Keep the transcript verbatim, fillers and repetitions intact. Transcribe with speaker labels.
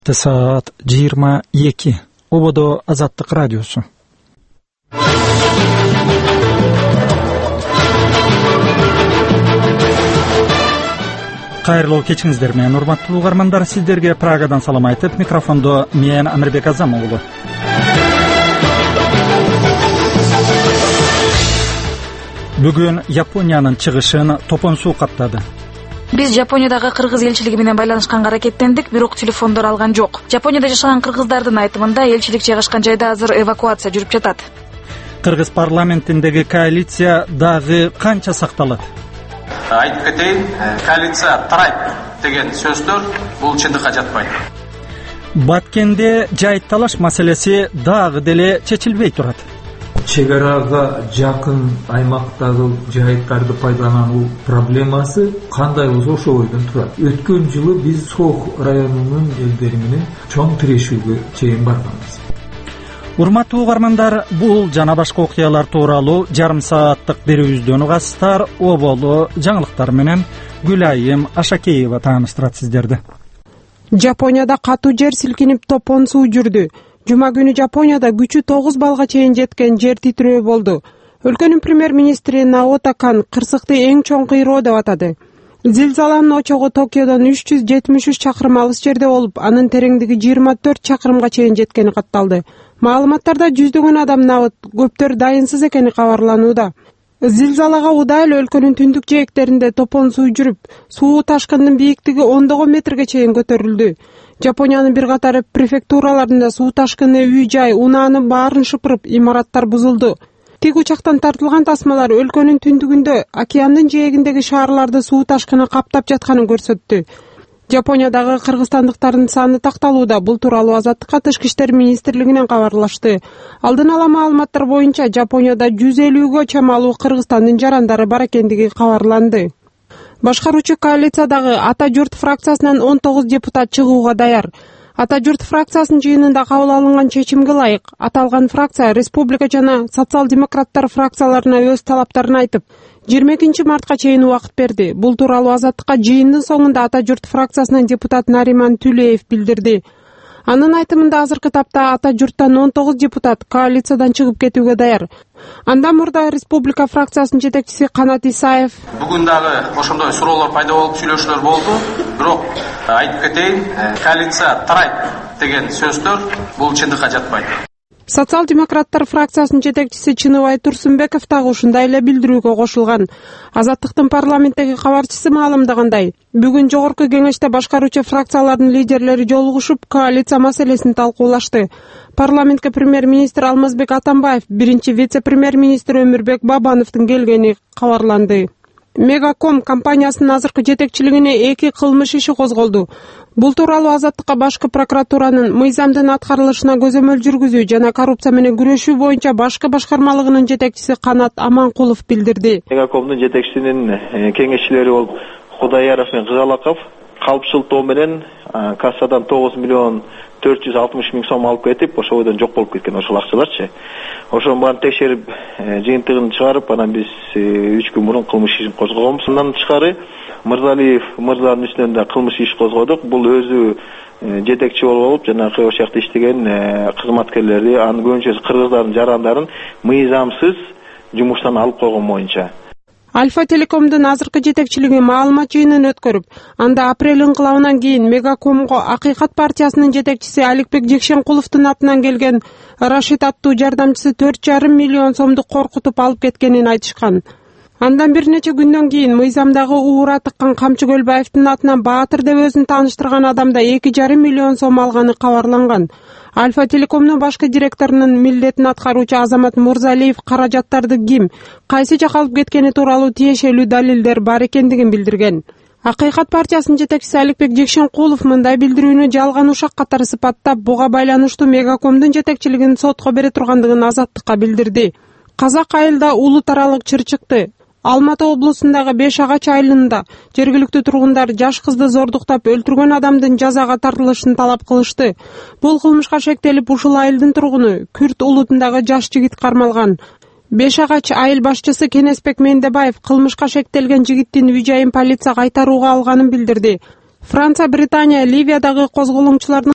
Speaker 1: Saat жыйырма эки. Ободо Азаттык радиосу. Кайырлуу кечиңиздер менен, урматтуу угармандар, сиздерге Прагадан салам айтып, микрофондо мен Амирбек Азам уулу. Бүгүн Япониянын чыгышын топон суу каптады.
Speaker 2: Биз Жапониядагы кыргыз элчилиги менен байланышканга аракеттендик, бирок телефондор алган жок. Жапонияда жашаган кыргыздардын айтымында элчилик жайгашкан жайда азыр эвакуация жүрүп жатат.
Speaker 1: Кыргыз парламентиндеги коалиция дагы канча сакталат?
Speaker 3: Айтып кетейин, коалиция тарайт деген сөздөр бул чындыкка жатпайт.
Speaker 1: Баткенде жайыт талаш маселеси дагы деле чечилбей турат.
Speaker 4: Чек арага жакын аймактагы жайыттарды пайдалануу проблемасы кандай болсо ошол бойдон турат. Өткөн жылы биз Сох районунун элдери менен чоң тирешүүгө чейин барганбыз.
Speaker 1: Урматтуу угармандар, бул жана башка окуялар тууралуу жарым сааттык берүүбүздөн угасыздар. Оболу жаңылыктар менен Гүлайым Ашакеева тааныштырат сиздерди.
Speaker 5: Жапонияда катуу жер силкинип топон суу жүрдү. Жума күнү Жапонияда күчү тогуз балга чейин жеткен жер титирөө болду. Өлкөнүн премьер-министри Наото Кан кырсыкты эң чоң кыйроо деп атады. Зилзаланын очогу Токиодон үч жүз жетимиш үч чакырым алыс жерде болуп, анын тереңдиги жыйырма төрт чакырымга чейин жеткени катталды. Маалыматтарда жүздөгөн адам набыт, көптөр дайынсыз экени кабарланууда. Зилзалага удаа эле өлкөнүн түндүк жээктеринде топон суу жүрүп, суу ташкындын бийиктиги ондогон метрге чейин көтөрүлдү. Жапониянын бир катар префектураларында суу ташкыны үй-жай, унаанын баарын шыпырып, имараттар бузулду. Тик учактан тартылган тасмалар өлкөнүн түндүгүндө океандын жээгиндеги шаарларды суу ташкыны каптап жатканын көрсөттү. Жапониядагы кыргызстандыктардын саны такталууда. Бул тууралуу Азаттыкка Тышкы иштер министрлигинен кабарлашты. Алдын ала маалыматтар боюнча Жапонияда жүз элүүгө чамалуу Кыргызстандын жарандары бар экендиги кабарланды. Башкаруучу коалициядагы Ата журт фракциясынан он тогуз депутат чыгууга даяр. Ата журт фракциясынын жыйынында кабыл алынган чечимге ылайык аталган фракция республика жана социал-демократтар фракцияларына өз талаптарын айтып, жыйырма экинчи мартка чейин убакыт берди. Бул тууралуу Азаттыкка жыйындын соңунда Ата журт фракциясынын депутат Нариман Түлеев билдирди. Анын айтымында азыркы тапта Ата журттан он тогуз депутат коалициядан чыгып кетүүгө даяр. Андан мурда республика фракциясынын жетекчиси Канат Исаев:
Speaker 3: Бүгүн дагы ошондой суроолор пайда болуп, сүйлөшүүлөр болду. Бирок айтып кетейин, коалиция тарайт деген сөздөр бул чындыкка жатпайт.
Speaker 5: Социал-демократтар фракциясынын жетекчиси Чыныбай Турсунбеков дагы ушундай эле билдирүүгө кошулган. Азаттыктын парламенттеги кабарчысы маалымдагандай, бүгүн жогорку кеңеште башкаруучу фракциялардын лидерлери жолугушуп, коалиция маселесин талкуулашты. Парламентке премьер-министр Алмазбек Атамбаев, биринчи вице-премьер-министр Өмүрбек Бабановдун келгени кабарланды. Мегаком компаниясынын азыркы жетекчилигине эки кылмыш иши козголду. Бул тууралуу Азаттыкка башкы прокуратуранын мыйзамдын аткарылышына көзөмөл жүргүзүү жана коррупция менен күрөшүү боюнча башкы башкармалыгынын жетекчиси Канат Аманкулов билдирди.
Speaker 6: Мегакомдун жетекчисинин кеңешчилери болуп Кудайяров менен Кызалаков калпшылтоо менен кассадан тогуз миллион төрт жүз алтымыш миң сом алып кетип, ошол бойдон жок болуп кеткен ошол акчаларчы. Ошонун баарын текшерип, жыйынтыгын чыгарып, анан биз үч күн мурун кылмыш ишин козгогонбуз. Андан тышкары Мырзалиев мырзанын үстүнөн да кылмыш иш козгодук. Бул өзү жетекчи болуп, жанагы ошол жакта иштеген кызматкерлерди, анын көбүнчөсү кыргыздардын жарандарын мыйзамсыз жумуштан алып койгон боюнча.
Speaker 5: Альфа Телекомдун азыркы жетекчилиги маалымат жыйынын өткөрүп, анда апрель инкылабынан кийин Мегакомго Акыйкат партиясынын жетекчиси Аликбек Жекшенкуловдун атынан келген Рашид аттуу жардамчысы төрт жарым миллион сомду коркутуп алып кеткенин айтышкан. Андан бир нече күндөн кийин мыйзамдагы уура тыккан Камчы Көлбаевдин атынан Баатыр деп өзүн тааныштырган адам да эки жарым миллион сом алганы кабарланган. Альфа Телекомдун башкы директорунун милдетин аткаруучу Азамат Мурзалиев каражаттарды ким, кайсы жака алып кеткени тууралуу тиешелүү далилдер бар экендигин билдирген. Акыйкат партиясынын жетекчиси Аликбек Жекшенкулов мындай билдирүүнү жалган ушак катары сыпаттап, буга байланыштуу Мегакомдун жетекчилигин сотко бере тургандыгын Азаттыкка билдирди. Казак айылда улут аралык чыр чыкты. Алматы облусундагы Беш Агач айылында жергиликтүү тургундар жаш кызды зордуктап өлтүргөн адамдын жазага тартылышын талап кылышты. Бул кылмышка шектелип, ушул айылдын тургуну Күрт улутундагы жаш жигит кармалган. Беш Агач айыл башчысы Кенесбек Мендебаев кылмышка шектелген жигиттин үй-жайын полиция кайтарууга алганын билдирди. Франция, Британия, Ливиядагы козголоңчулардын